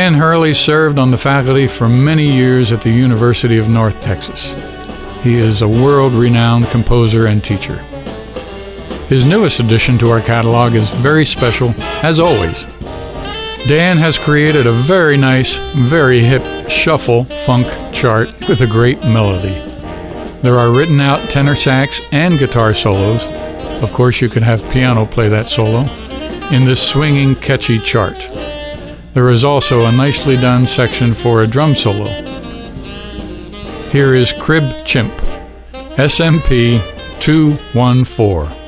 Dan Hurley served on the faculty for many years at the University of North Texas. He is a world-renowned composer and teacher. His newest addition to our catalog is very special, as always. Dan has created a very nice, very hip shuffle funk chart with a great melody. There are written out tenor sax and guitar solos. Of course, you could have piano play that solo in this swinging, catchy chart. There is also a nicely done section for a drum solo. Here is Crib Chimp, SMP 214.